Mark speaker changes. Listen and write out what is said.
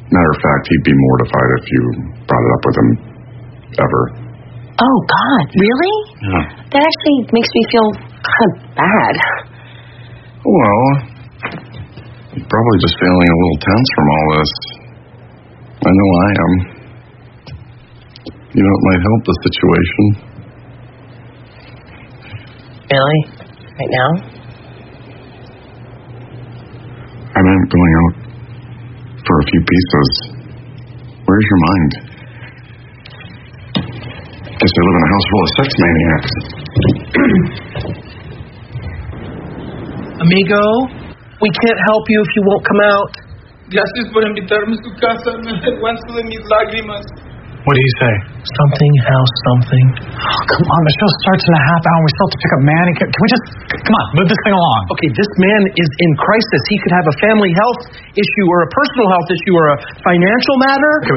Speaker 1: Matter of fact, he'd be mortified if you brought it up with him ever.
Speaker 2: Oh, God, really?
Speaker 1: Yeah.
Speaker 2: That actually makes me feel kind of bad.
Speaker 1: Well, you're probably just feeling a little tense from all this. I know I am. You know, it might help the situation.
Speaker 2: Really? Right now?
Speaker 1: I meant going out for a few pieces. Where's your mind? Guess I live in a house full of sex maniacs.
Speaker 3: Amigo, we can't help you if you won't come out.
Speaker 4: Gracias por invitarme a su casa. Me avergüenzo de mis lágrimas.
Speaker 5: What do you say?
Speaker 3: Something, house, something.
Speaker 5: Oh, come on, the show starts in a half hour. We still have to pick up Manny. Can we just, come on, move this thing along?
Speaker 3: Okay, this man is in crisis. He could have a family health issue or a personal health issue or a financial matter.